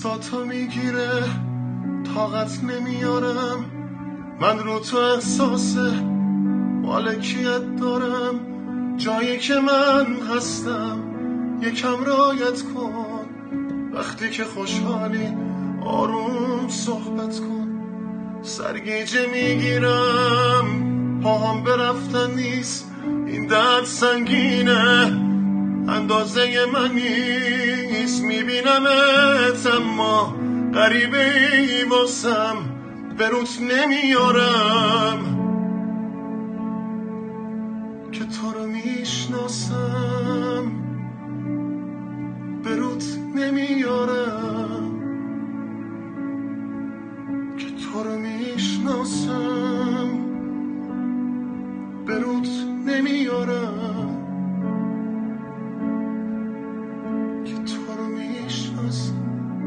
بساطا میگیره طاقت نمیارم، من رو تو احساس مالکیت دارم، جایی که من هستم یکم رایت کن، وقتی که خوشحالی آروم صحبت کن. سرگیجه میگیرم پاهم برفتن نیست، این درد سنگینه اندازه من نیست، میبینمت اما غریبه ای واسم به روت نمیارم که تو رو میشناسم، به روت نمیارم.